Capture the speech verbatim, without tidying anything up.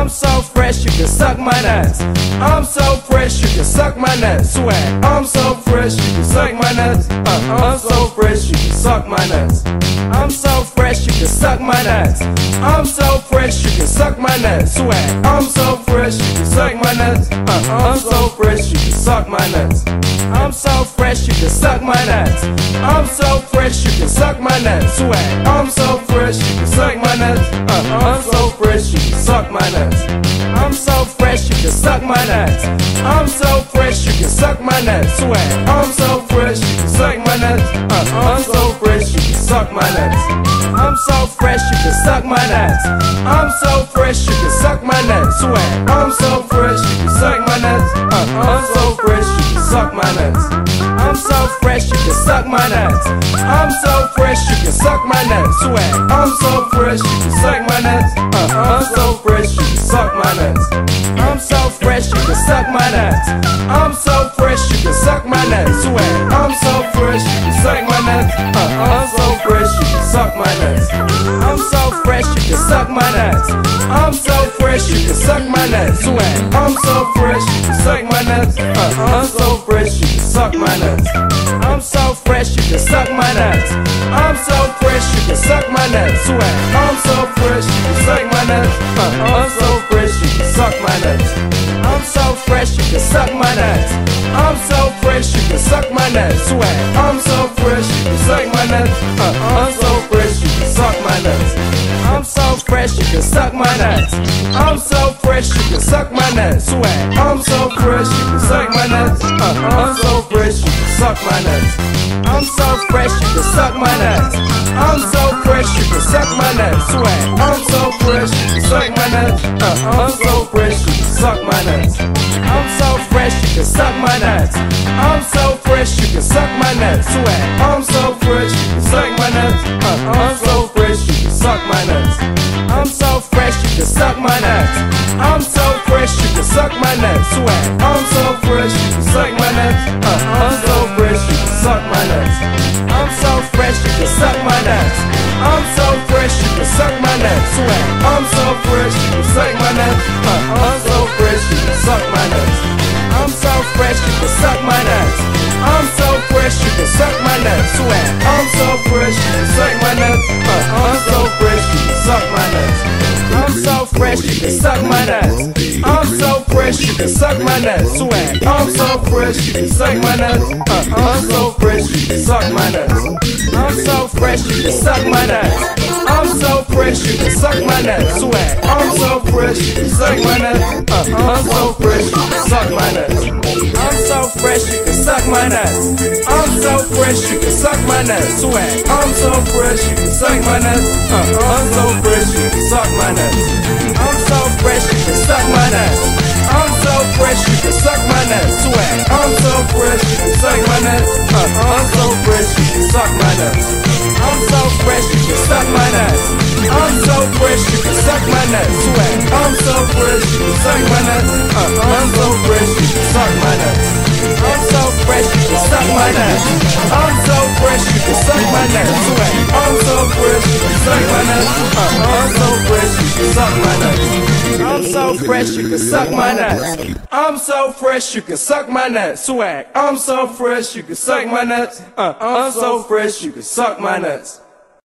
I'm so fresh, you can suck my nuts. I'm so fresh, you can suck my nuts. Swag. I'm so fresh, you can suck my nuts. Uh, I'm so fresh, you can suck my nuts. I'm so fresh, you can suck my nuts. I'm so fresh, you can suck my nuts. Swag. I'm so fresh, you can suck my nuts. Uh, I'm so fresh, you can suck my nuts. I'm so fresh, you can suck my nuts. I'm so fresh, you can suck my nuts. Swag. I'm so fresh, you can suck my nuts. Uh, I'm so fresh, you can suck my nuts. I'm so fresh, you can suck my nuts. I'm so fresh, you can suck my nuts. Swag. I'm so fresh, you can suck my nuts. Uh, I'm so fresh, you can suck my nuts. I'm so fresh, you can suck my nuts. I'm so fresh, you can suck my nuts. Swag. I'm so fresh, you can suck my nuts. Uh, I'm so fresh, you can suck my nuts. I'm so fresh, you can suck my nuts. I'm so fresh, you can suck my nuts. Swag. I'm so fresh, you can suck my nuts. Uh, I'm so fresh, you can suck my nuts. I'm so fresh, you can suck my nuts. I'm so fresh, you can suck my nuts. Swag. I'm so fresh, you can suck my nuts. Uh, I'm so fresh, you can suck my nuts. I'm so fresh, you can suck my nuts. I'm so fresh, you can suck my nuts. Swag. I'm so fresh, you can suck my nuts. Uh, I'm so fresh, you can suck my nuts. I'm so fresh, you can suck my nuts. I'm so fresh, you can suck my nuts. Swag. I'm so fresh, you can suck my nuts. Uh, I'm so fresh, you can suck my nuts. I'm so fresh, you can suck my nuts. I'm so fresh, you can suck my nuts. Swag. I'm so fresh, you can suck my nuts. Uh, I'm so fresh, you can suck my nuts. I'm so fresh, you can suck my nuts. I'm so fresh, you can suck my nuts. Swag. I'm so fresh, you can suck my nuts. Uh, I'm so fresh, you can suck my nuts. I'm so fresh, you can suck my nuts. I'm so fresh, you can suck my nuts. Swag. I'm so fresh, you can suck my nuts. Uh, I'm so fresh, you can suck my nuts. I'm so fresh, you can suck my nuts. I'm so fresh, you can suck my nuts. Swag. I'm so fresh, you can suck my nuts. Uh, I'm so fresh, you can suck my nuts. I'm so fresh, you can suck my nuts. I'm so fresh, you can suck my nuts. Swag. I'm so fresh, you can suck my nuts. Uh, I'm so fresh, you can suck my nuts. I'm so fresh, you can suck my nuts. I'm so fresh, you can suck my nuts. Swag. I'm so fresh, you can suck my nuts. Uh, I'm so fresh, you can suck my nuts. I'm so fresh, you can suck my nuts. I'm so fresh, you can suck my nuts. Swag. I'm so fresh, you can suck my nuts. Uh, I'm so fresh, you can suck my nuts. I'm so fresh, you can suck my nuts. I'm so fresh, you can suck my nuts. Swag. I'm so fresh, you can suck my nuts. Uh, I'm so fresh, you can suck my nuts. I'm so fresh, you can suck my nuts. I'm so fresh, you can suck my nuts. Swag. I'm so fresh, you can suck my nuts. Uh, I'm so fresh, you can suck my nuts. I'm so fresh, you can suck my nuts. I'm so fresh, you can suck my nuts. Swag. I'm so fresh, you can suck my nuts. Uh, I'm so fresh, you can suck my nuts. I'm so fresh, you can suck my nuts. I'm so fresh, you can suck my nuts. Swag. I'm so fresh, you can suck my nuts. Uh, I'm so fresh, you can suck my nuts. I'm so fresh, you can suck my nuts. I'm so fresh, you can suck my nuts. Swag. I'm so fresh, you can suck my nuts. Uh, I'm so fresh, you can suck my nuts. I'm so fresh, you can suck my nuts. I'm so fresh, you can suck my nuts. Swag. I'm so fresh, you can suck my nuts. Uh, I'm so fresh, you can suck my nuts. I'm so fresh, you can suck my nuts. I'm so fresh, you can suck my nuts. Swag. I'm so fresh, you can suck my nuts. Uh, I'm so fresh, you can suck my nuts.